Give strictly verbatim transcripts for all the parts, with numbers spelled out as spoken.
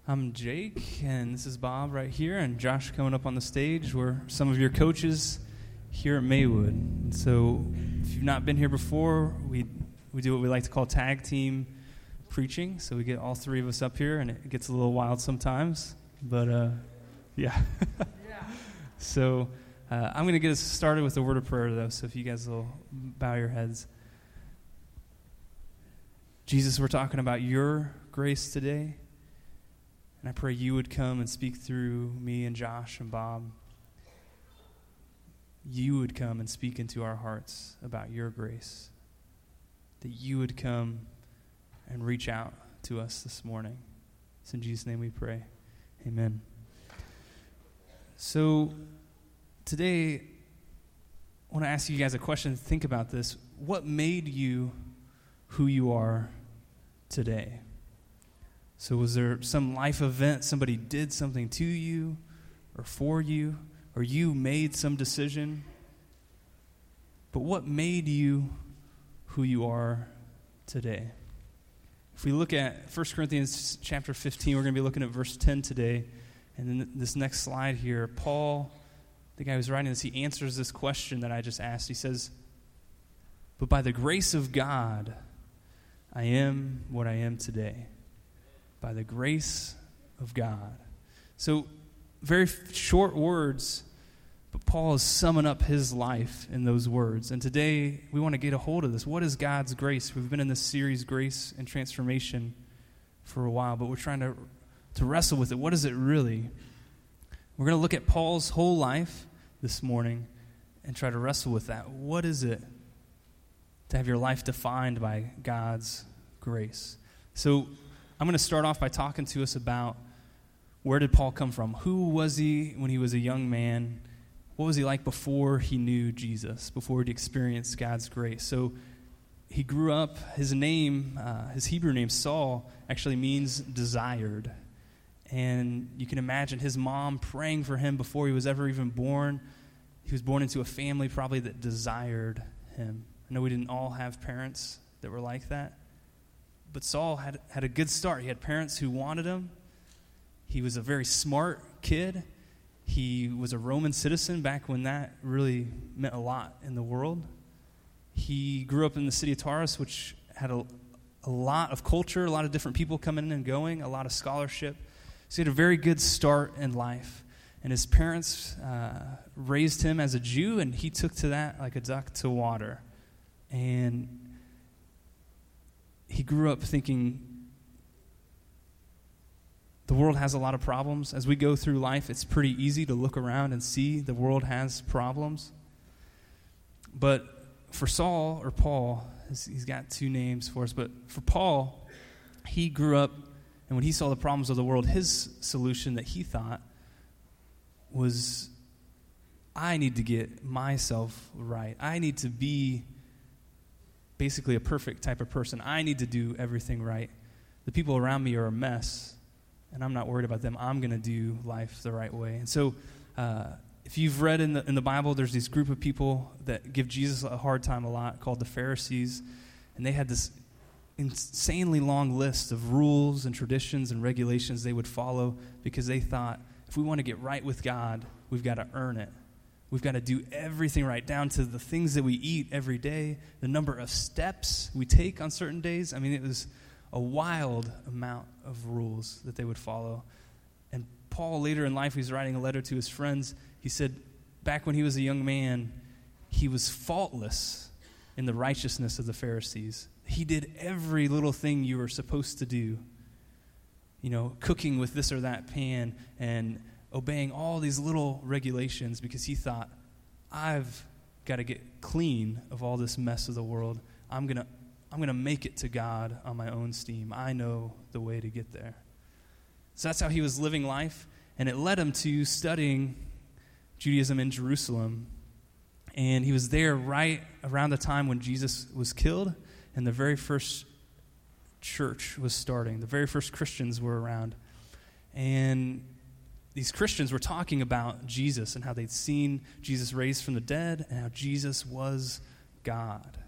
I'm Jake, and this is Bob right here, and Josh coming up on the stage. We're some of your coaches here at Maywood. And so if you've not been here before, we we do what we like to call tag team preaching. So we get all three of us up here, and it gets a little wild sometimes. But, uh, yeah. yeah. So uh, I'm going to get us started with a word of prayer, though, so if you guys will bow your heads. Jesus, we're talking about your grace today. And I pray you would come and speak through me and Josh and Bob. You would come and speak into our hearts about your grace. That you would come and reach out to us this morning. It's in Jesus' name we pray. Amen. So today, I want to ask you guys a question. Think about this. What made you who you are today? So was there some life event, somebody did something to you or for you, or you made some decision? But what made you who you are today? If we look at First Corinthians chapter fifteen, we're going to be looking at verse ten today. And then this next slide here, Paul, the guy who's writing this, he answers this question that I just asked. He says, "But by the grace of God, I am what I am today." By the grace of God. So, very f- short words, but Paul is summing up his life in those words. And today, we want to get a hold of this. What is God's grace? We've been in this series, Grace and Transformation, for a while, but we're trying to, to wrestle with it. What is it really? We're going to look at Paul's whole life this morning and try to wrestle with that. What is it to have your life defined by God's grace? So, I'm going to start off by talking to us about where did Paul come from? Who was he when he was a young man? What was he like before he knew Jesus, before he experienced God's grace? So he grew up, his name, uh, his Hebrew name, Saul, actually means desired. And you can imagine his mom praying for him before he was ever even born. He was born into a family probably that desired him. I know we didn't all have parents that were like that. But Saul had, had a good start. He had parents who wanted him. He was a very smart kid. He was a Roman citizen back when that really meant a lot in the world. He grew up in the city of Taurus, which had a, a lot of culture, a lot of different people coming in and going, a lot of scholarship. So he had a very good start in life. And his parents uh, raised him as a Jew, and he took to that like a duck to water. And he grew up thinking the world has a lot of problems. As we go through life, it's pretty easy to look around and see the world has problems. But for Saul, or Paul, he's got two names for us, but for Paul, he grew up, and when he saw the problems of the world, his solution that he thought was, I need to get myself right. I need to be basically a perfect type of person. I need to do everything right. The people around me are a mess, and I'm not worried about them. I'm going to do life the right way. And so uh, if you've read in the, in the Bible, there's this group of people that give Jesus a hard time a lot called the Pharisees, and they had this insanely long list of rules and traditions and regulations they would follow because they thought, if we want to get right with God, we've got to earn it. We've got to do everything right, down to the things that we eat every day, the number of steps we take on certain days. I mean, it was a wild amount of rules that they would follow. And Paul, later in life, he's writing a letter to his friends. He said, back when he was a young man, he was faultless in the righteousness of the Pharisees. He did every little thing you were supposed to do. You know, cooking with this or that pan and obeying all these little regulations because he thought, I've got to get clean of all this mess of the world. I'm going to I'm going to make it to God on my own steam. I know the way to get there. So that's how he was living life, and it led him to studying Judaism in Jerusalem. And he was there right around the time when Jesus was killed and the very first church was starting. The very first Christians were around. And these Christians were talking about Jesus and how they'd seen Jesus raised from the dead and how Jesus was God.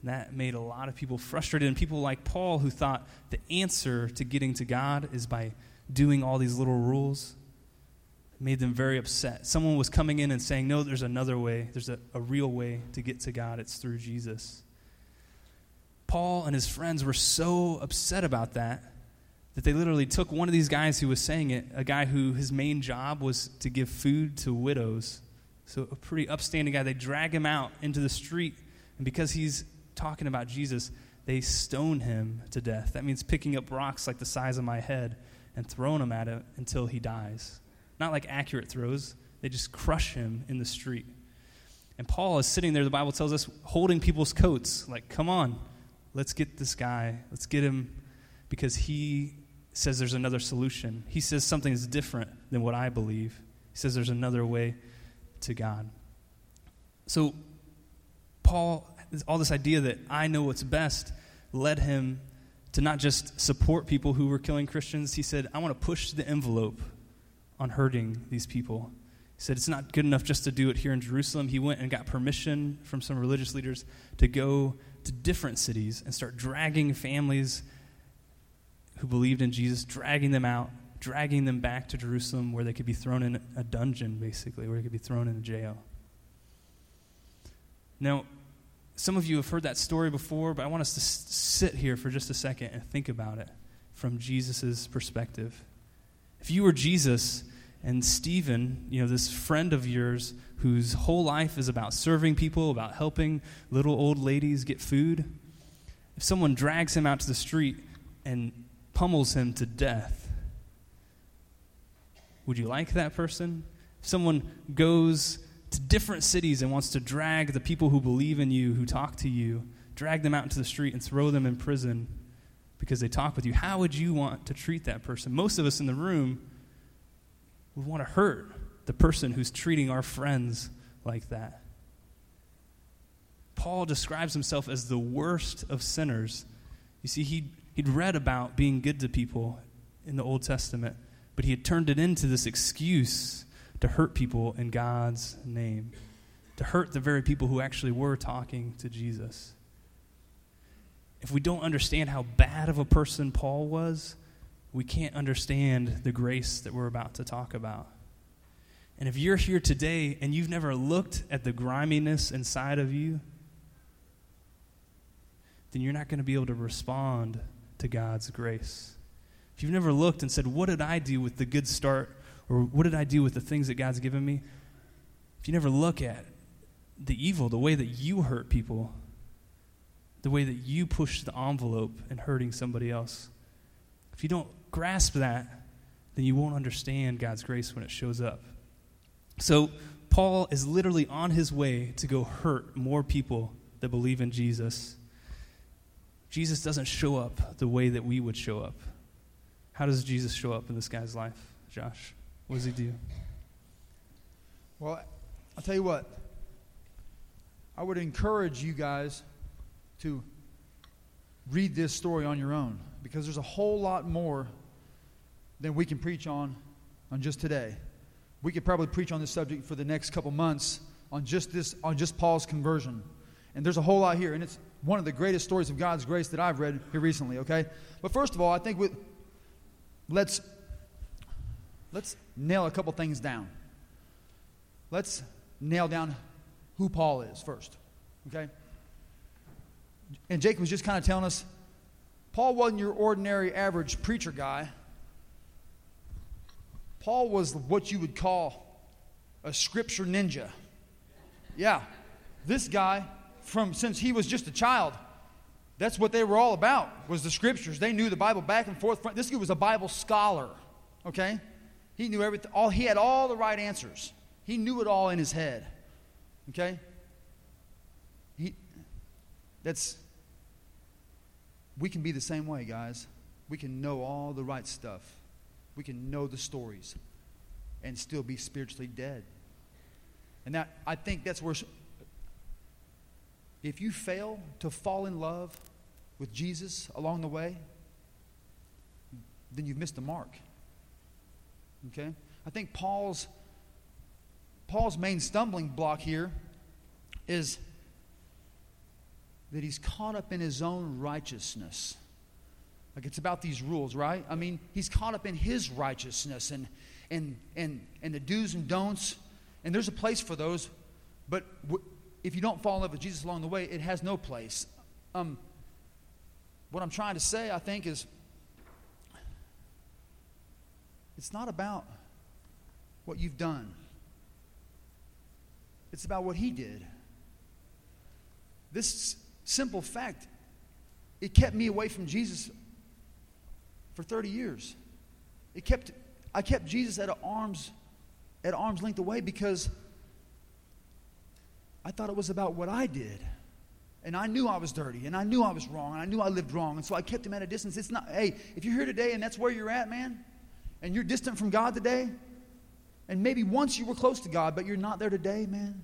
And that made a lot of people frustrated. And people like Paul who thought the answer to getting to God is by doing all these little rules, made them very upset. Someone was coming in and saying, no, there's another way. There's a, a real way to get to God. It's through Jesus. Paul and his friends were so upset about that that they literally took one of these guys who was saying it, a guy who his main job was to give food to widows. So a pretty upstanding guy. They drag him out into the street, and because he's talking about Jesus, they stone him to death. That means picking up rocks like the size of my head and throwing them at him until he dies. Not like accurate throws. They just crush him in the street. And Paul is sitting there, the Bible tells us, holding people's coats. Like, come on, let's get this guy. Let's get him, because he says there's another solution. He says something is different than what I believe. He says there's another way to God. So Paul, all this idea that I know what's best, led him to not just support people who were killing Christians. He said, I want to push the envelope on hurting these people. He said, it's not good enough just to do it here in Jerusalem. He went and got permission from some religious leaders to go to different cities and start dragging families who believed in Jesus, dragging them out, dragging them back to Jerusalem where they could be thrown in a dungeon, basically, where they could be thrown in a jail. Now, some of you have heard that story before, but I want us to s- sit here for just a second and think about it from Jesus' perspective. If you were Jesus and Stephen, you know, this friend of yours whose whole life is about serving people, about helping little old ladies get food, if someone drags him out to the street and pummels him to death, would you like that person? If someone goes to different cities and wants to drag the people who believe in you, who talk to you, drag them out into the street and throw them in prison because they talk with you, how would you want to treat that person? Most of us in the room would want to hurt the person who's treating our friends like that. Paul describes himself as the worst of sinners. You see, he'd, he'd read about being good to people in the Old Testament, but he had turned it into this excuse to hurt people in God's name, to hurt the very people who actually were talking to Jesus. If we don't understand how bad of a person Paul was, we can't understand the grace that we're about to talk about. And if you're here today and you've never looked at the griminess inside of you, then you're not going to be able to respond to God's grace. If you've never looked and said, what did I do with the good start, or what did I do with the things that God's given me? If you never look at the evil, the way that you hurt people, the way that you push the envelope in hurting somebody else, if you don't grasp that, then you won't understand God's grace when it shows up. So Paul is literally on his way to go hurt more people that believe in Jesus. Jesus doesn't show up the way that we would show up. How does Jesus show up in this guy's life, Josh? What does he do? Well, I'll tell you what. I would encourage you guys to read this story on your own, because there's a whole lot more than we can preach on on just today. We could probably preach on this subject for the next couple months on just this, on just Paul's conversion. And there's a whole lot here, and it's one of the greatest stories of God's grace that I've read here recently, okay? But first of all, I think we, let's let's nail a couple things down. Let's nail down who Paul is first, okay? And Jake was just kind of telling us, Paul wasn't your ordinary average preacher guy. Paul was what you would call a scripture ninja. Yeah, this guy, from since he was just a child, that's what they were all about, was the scriptures. They knew the Bible back and forth. This guy was a Bible scholar, okay? He knew everything. All, he had all the right answers. He knew it all in his head, okay? He, that's, we can be the same way, guys. We can know all the right stuff. We can know the stories and still be spiritually dead. And that, I think that's where, if you fail to fall in love with Jesus along the way, then you've missed the mark. Okay? I think Paul's Paul's main stumbling block here is that he's caught up in his own righteousness. Like it's about these rules, right? I mean, he's caught up in his righteousness and and and and the do's and don'ts. And there's a place for those, but w- if you don't fall in love with Jesus along the way, it has no place. Um, what I'm trying to say, I think, is it's not about what you've done. It's about what he did. This simple fact, it kept me away from Jesus for thirty years. It kept I kept Jesus at arm's at arm's length away because I thought it was about what I did. And I knew I was dirty, and I knew I was wrong, and I knew I lived wrong, and so I kept him at a distance. It's not, hey, if you're here today and that's where you're at, man, and you're distant from God today, and maybe once you were close to God, but you're not there today, man,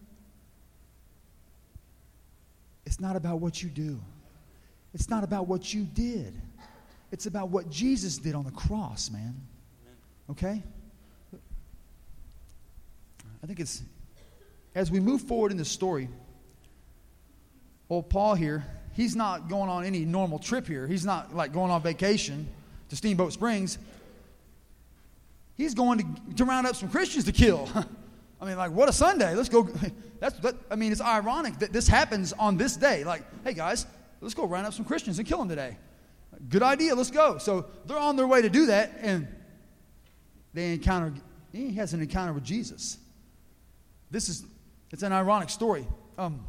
it's not about what you do. It's not about what you did. It's about what Jesus did on the cross, man. Okay? I think it's, as we move forward in this story, old Paul here, he's not going on any normal trip here. He's not like going on vacation to Steamboat Springs. He's going to, to round up some Christians to kill. I mean, like, what a Sunday. Let's go. That's. That, I mean, it's ironic that this happens on this day. Like, hey, guys, let's go round up some Christians and kill them today. Good idea. Let's go. So they're on their way to do that, and they encounter, he has an encounter with Jesus. This is, it's an ironic story. Um,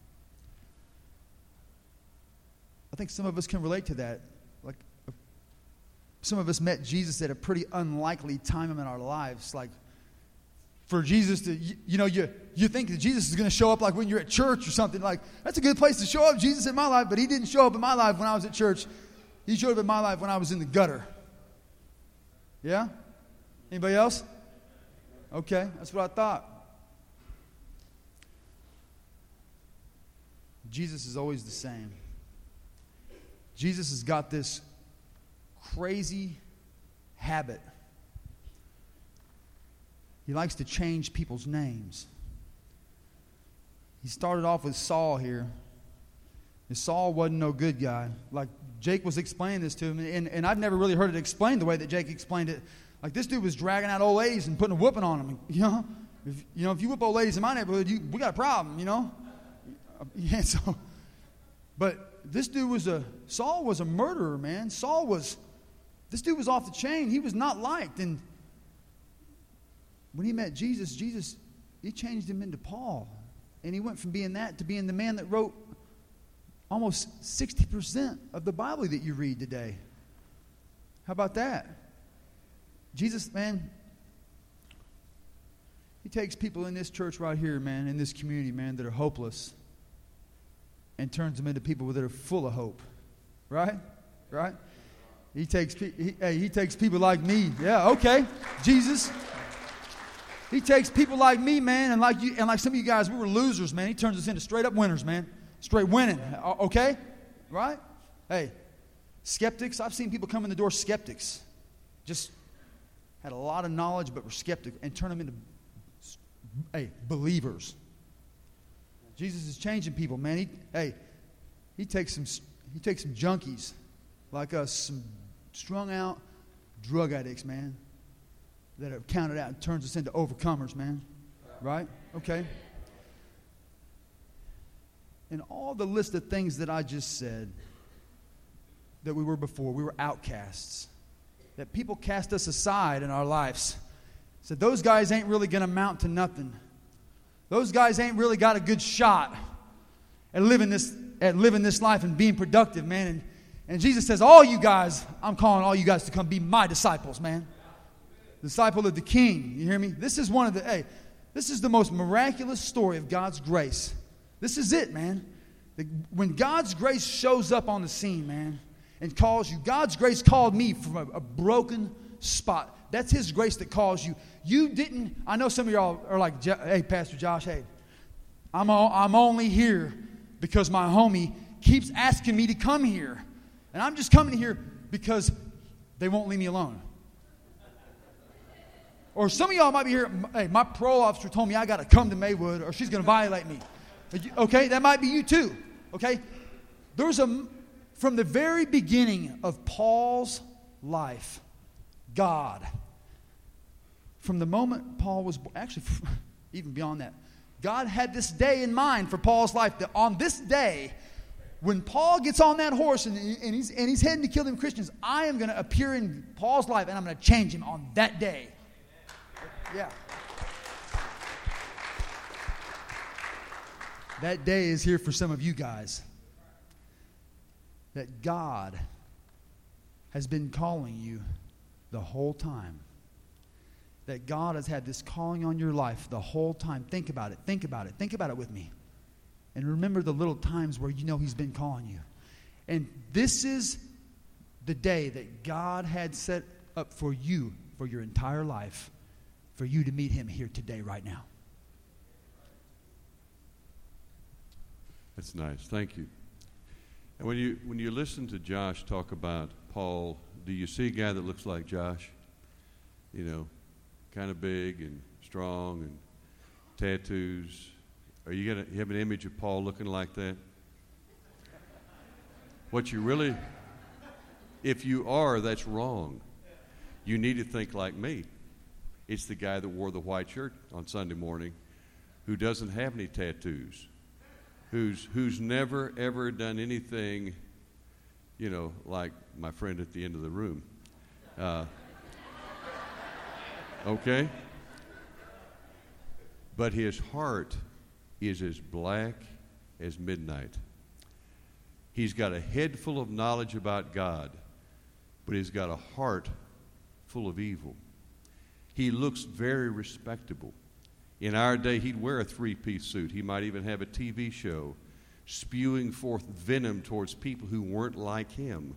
I think some of us can relate to that. Like, some of us met Jesus at a pretty unlikely time in our lives. Like, for Jesus to, you, you know, you, you think that Jesus is going to show up like when you're at church or something. Like, that's a good place to show up, Jesus, in my life. But he didn't show up in my life when I was at church. He showed up in my life when I was in the gutter. Yeah? Anybody else? Okay, that's what I thought. Jesus is always the same. Jesus has got this crazy habit. He likes to change people's names. He started off with Saul here. And Saul wasn't no good guy. Like Jake was explaining this to him, and, and I've never really heard it explained the way that Jake explained it. Like this dude was dragging out old ladies and putting a whooping on them. You know, if, you know, if you whip old ladies in my neighborhood, you, we got a problem. You know, yeah. So, but this dude was a Saul was a murderer, man. Saul was this dude was off the chain. He was not liked, and when he met Jesus, Jesus he changed him into Paul, and he went from being that to being the man that wrote almost sixty percent of the Bible that you read today. How about that? Jesus, man, he takes people in this church right here, man, in this community, man, that are hopeless and turns them into people that are full of hope. Right? Right? He takes, he, hey, he takes people like me. Yeah, okay. Jesus. He takes people like me, man, and like you, and like some of you guys, we were losers, man. He turns us into straight up winners, man. Straight winning. Okay? Right? Hey, skeptics. I've seen people come in the door skeptics. Just had a lot of knowledge, but were skeptic, and turn them into, hey, believers. Jesus is changing people, man. He, hey, he takes some, he takes some junkies like us, some strung out drug addicts, man, that are counted out and turns us into overcomers, man. Right? Okay. And all the list of things that I just said that we were before, we were outcasts. That people cast us aside in our lives. Said, those guys ain't really going to amount to nothing. Those guys ain't really got a good shot at living this at living this life and being productive, man. And, and Jesus says, all you guys, I'm calling all you guys to come be my disciples, man. Disciple of the King. You hear me? This is one of the, hey, this is the most miraculous story of God's grace. This is it, man. The, when God's grace shows up on the scene, man, and calls you. God's grace called me from a, a broken spot. That's His grace that calls you. You didn't, I know some of y'all are like, hey, Pastor Josh, hey, I'm, all, I'm only here because my homie keeps asking me to come here. And I'm just coming here because they won't leave me alone. Or some of y'all might be here, hey, my parole officer told me I got to come to Maywood or she's going to violate me. Okay, that might be you too. Okay? There's a, from the very beginning of Paul's life, God, from the moment Paul was born, actually, even beyond that, God had this day in mind for Paul's life, that on this day, when Paul gets on that horse and, and, he's, and he's heading to kill them Christians, I am going to appear in Paul's life and I'm going to change him on that day. Yeah. That day is here for some of you guys. That God has been calling you the whole time. That God has had this calling on your life the whole time. Think about it. Think about it. Think about it with me. And remember the little times where you know He's been calling you. And this is the day that God had set up for you, for your entire life, for you to meet Him here today, right now. That's nice. Thank you. And when you when you listen to Josh talk about Paul, do you see a guy that looks like Josh? You know, kind of big and strong and tattoos. Are you gonna you have an image of Paul looking like that? What you really, if you are, that's wrong. You need to think like me. It's the guy that wore the white shirt on Sunday morning, who doesn't have any tattoos, who's who's never ever done anything, you know, like my friend at the end of the room. Uh, okay? But his heart is as black as midnight. He's got a head full of knowledge about God, but he's got a heart full of evil. He looks very respectable. In our day, he'd wear a three-piece suit. He might even have a T V show spewing forth venom towards people who weren't like him.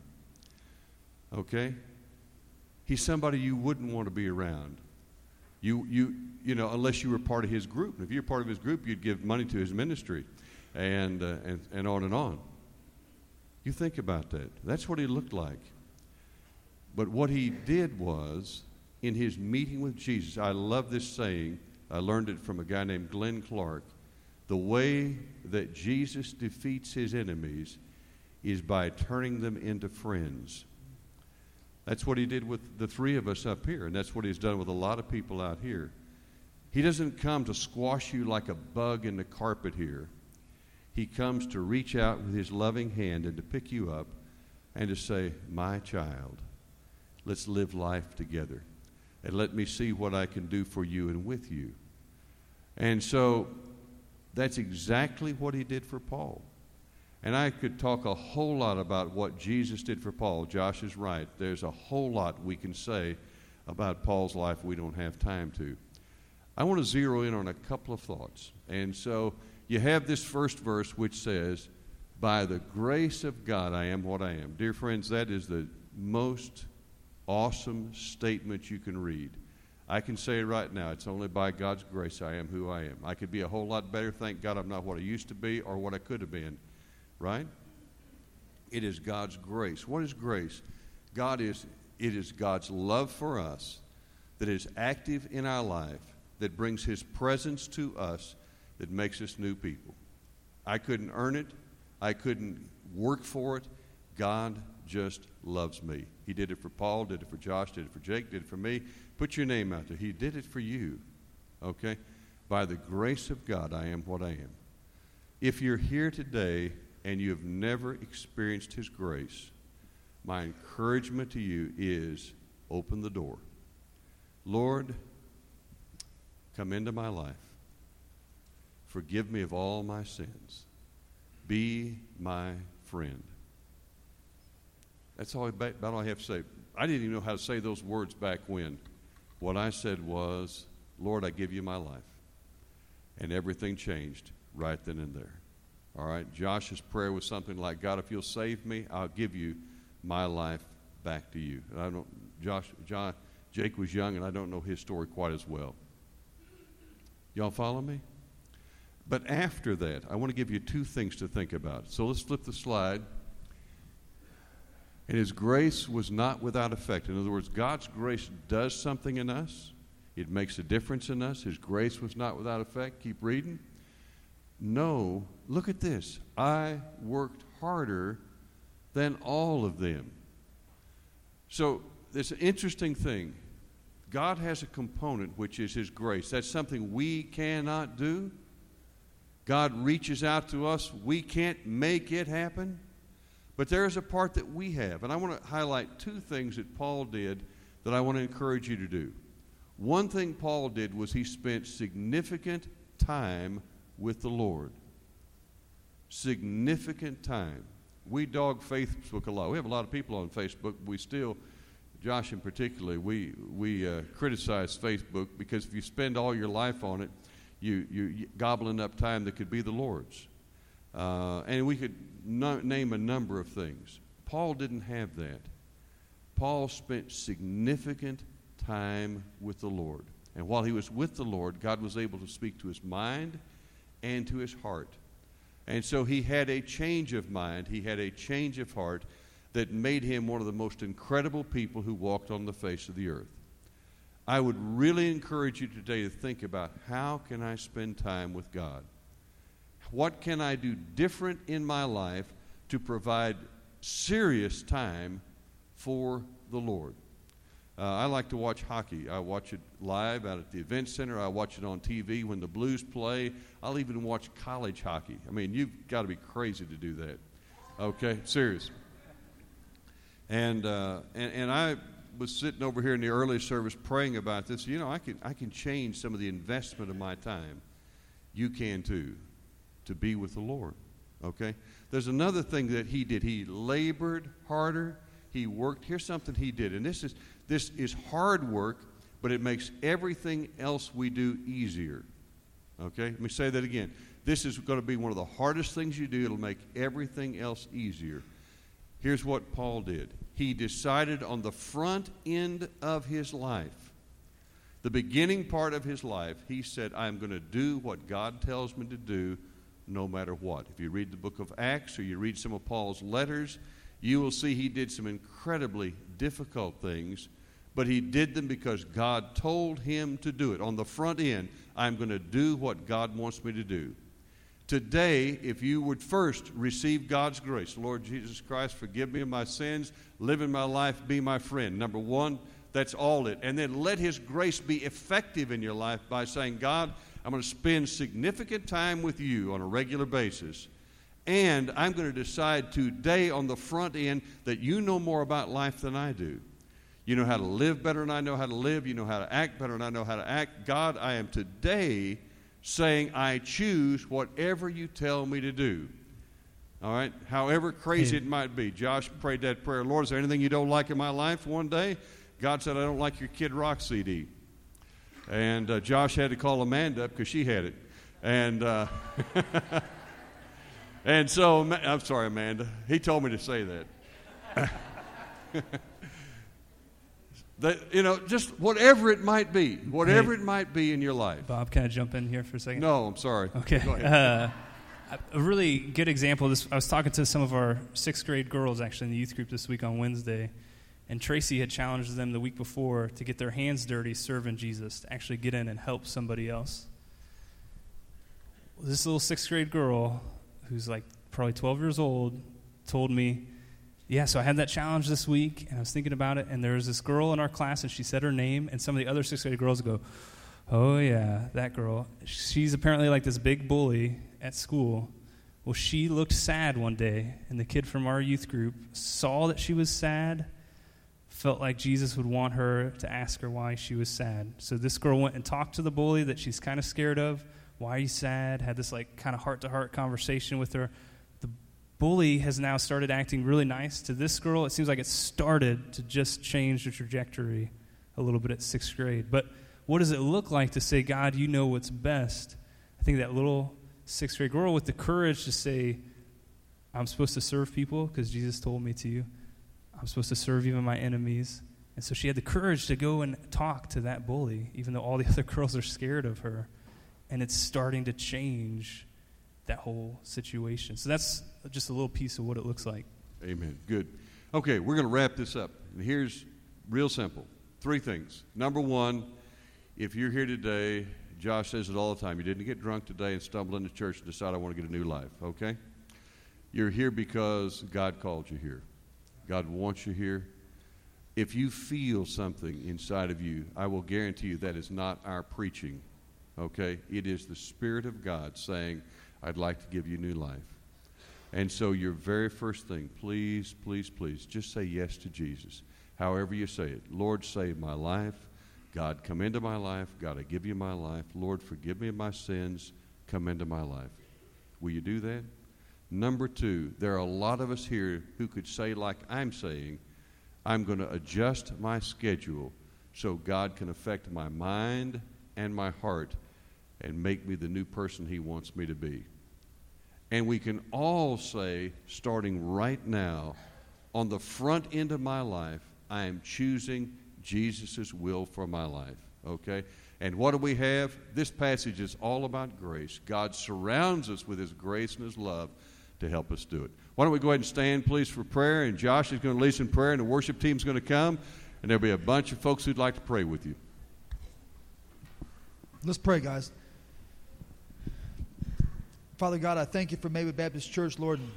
Okay? He's somebody you wouldn't want to be around. You, you, you know, unless you were part of his group. If you're part of his group, you'd give money to his ministry, and uh, and and on and on. You think about that. That's what he looked like. But what he did was, in his meeting with Jesus, I love this saying. I learned it from a guy named Glenn Clark. The way that Jesus defeats his enemies is by turning them into friends. That's what he did with the three of us up here, and that's what he's done with a lot of people out here. He doesn't come to squash you like a bug in the carpet here. He comes to reach out with his loving hand and to pick you up and to say, my child, let's live life together, and let me see what I can do for you and with you. And so that's exactly what he did for Paul. And I could talk a whole lot about what Jesus did for Paul. Josh is right. There's a whole lot we can say about Paul's life we don't have time to. I want to zero in on a couple of thoughts. And so you have this first verse which says, by the grace of God I am what I am. Dear friends, that is the most awesome statement you can read. I can say it right now. It's only by God's grace I am who I am. I could be a whole lot better. Thank God I'm not what I used to be or what I could have been. Right? It is God's grace. What is grace? God is, it is God's love for us that is active in our life, that brings His presence to us, that makes us new people. I couldn't earn it. I couldn't work for it. God just loves me. He did it for Paul, did it for Josh, did it for Jake, did it for me. Put your name out there. He did it for you. Okay? By the grace of God, I am what I am. If you're here today and you have never experienced His grace, my encouragement to you is open the door. Lord, come into my life. Forgive me of all my sins. Be my friend. That's all about all I have to say. I didn't even know how to say those words back when. What I said was, Lord, I give you my life. And everything changed right then and there. All right, Josh's prayer was something like, God, if you'll save me, I'll give you my life back to you. And I don't, Josh, John, Jake was young, and I don't know his story quite as well. Y'all follow me? But after that, I want to give you two things to think about. So let's flip the slide. And His grace was not without effect. In other words, God's grace does something in us. It makes a difference in us. His grace was not without effect. Keep reading. No, look at this. I worked harder than all of them. So it's an interesting thing. God has a component which is His grace. That's something we cannot do. God reaches out to us. We can't make it happen. But there is a part that we have. And I want to highlight two things that Paul did that I want to encourage you to do. One thing Paul did was he spent significant time with the Lord. Significant time. We dog Facebook a lot. We have a lot of people on Facebook. We still, Josh in particular, we we uh, criticize Facebook because if you spend all your life on it, you you, you gobbling up time that could be the Lord's. Uh, and we could no, name a number of things. Paul didn't have that. Paul spent significant time with the Lord. And while he was with the Lord, God was able to speak to his mind and to his heart. And so he had a change of mind, he had a change of heart that made him one of the most incredible people who walked on the face of the earth. I would really encourage you today to think about, how can I spend time with God? What can I do different in my life to provide serious time for the Lord? Uh, I like to watch hockey. I watch it live out at the event center. I watch it on T V when the Blues play. I'll even watch college hockey. I mean, you've got to be crazy to do that. Okay, serious. And, uh, and and I was sitting over here in the early service praying about this. You know, I can I can change some of the investment of my time. You can too, to be with the Lord. Okay? There's another thing that he did. He labored harder. He worked. Here's something he did. And this is this is hard work, but it makes everything else we do easier. Okay? Let me say that again. This is going to be one of the hardest things you do. It'll make everything else easier. Here's what Paul did. He decided on the front end of his life, the beginning part of his life, he said, I'm going to do what God tells me to do no matter what. If you read the book of Acts or you read some of Paul's letters, you will see he did some incredibly difficult things, but he did them because God told him to do it. On the front end, I'm going to do what God wants me to do. Today, if you would first receive God's grace, Lord Jesus Christ, forgive me of my sins, live in my life, be my friend. Number one, that's all it. And then let His grace be effective in your life by saying, God, I'm going to spend significant time with you on a regular basis. And I'm going to decide today on the front end that you know more about life than I do. You know how to live better than I know how to live. You know how to act better than I know how to act. God, I am today saying I choose whatever you tell me to do. All right? However crazy it might be. Josh prayed that prayer. Lord, is there anything you don't like in my life? One day, God said, I don't like your Kid Rock C D. And uh, Josh had to call Amanda up because she had it. And uh, and so, I'm sorry, Amanda. He told me to say that. That, you know, just whatever it might be, whatever hey, it might be in your life. Bob, can I jump in here for a second? No, I'm sorry. Okay. Go ahead. Uh, a really good example of this, I was talking to some of our sixth grade girls actually in the youth group this week on Wednesday, and Tracy had challenged them the week before to get their hands dirty serving Jesus, to actually get in and help somebody else. This little sixth grade girl, who's like probably twelve years old, told me, yeah, so I had that challenge this week, and I was thinking about it, and there was this girl in our class, and she said her name, and some of the other sixth grade girls go, oh, yeah, that girl. She's apparently like this big bully at school. Well, she looked sad one day, and the kid from our youth group saw that she was sad, felt like Jesus would want her to ask her why she was sad. So this girl went and talked to the bully that she's kind of scared of. Why are you sad? Had this like kind of heart-to-heart conversation with her. Bully has now started acting really nice to this girl. It seems like it started to just change the trajectory a little bit at sixth grade. But what does it look like to say, God, you know what's best? I think that little sixth grade girl with the courage to say, I'm supposed to serve people because Jesus told me to. I'm supposed to serve even my enemies. And so she had the courage to go and talk to that bully, even though all the other girls are scared of her. And it's starting to change that whole situation. So that's just a little piece of what it looks like. Amen. Good. Okay, we're going to wrap this up. And here's real simple. Three things. Number one, if you're here today, Josh says it all the time, you didn't get drunk today and stumble into church and decide I want to get a new life, okay? You're here because God called you here. God wants you here. If you feel something inside of you, I will guarantee you that is not our preaching, okay? It is the Spirit of God saying, I'd like to give you new life. And so your very first thing, please, please, please, just say yes to Jesus. However you say it. Lord, save my life. God, come into my life. God, I give you my life. Lord, forgive me of my sins. Come into my life. Will you do that? Number two, there are a lot of us here who could say, like I'm saying, I'm going to adjust my schedule so God can affect my mind and my heart and make me the new person He wants me to be. And we can all say, starting right now, on the front end of my life, I am choosing Jesus' will for my life, okay? And what do we have? This passage is all about grace. God surrounds us with His grace and His love to help us do it. Why don't we go ahead and stand, please, for prayer, and Josh is going to lead us in prayer, and the worship team is going to come, and there'll be a bunch of folks who'd like to pray with you. Let's pray, guys. Father God, I thank you for Maywood Baptist Church, Lord. And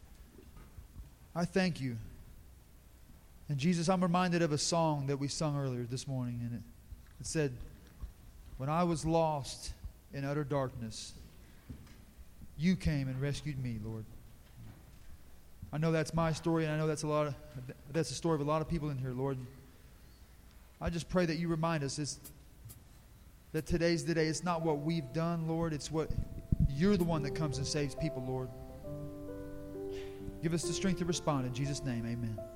I thank you. And Jesus, I'm reminded of a song that we sung earlier this morning, and it, it said, when I was lost in utter darkness, you came and rescued me, Lord. I know that's my story, and I know that's a lot of that's the story of a lot of people in here, Lord. I just pray that you remind us this, that today's the day. It's not what we've done, Lord. It's what you're the one that comes and saves people, Lord. Give us the strength to respond. In Jesus' name, amen.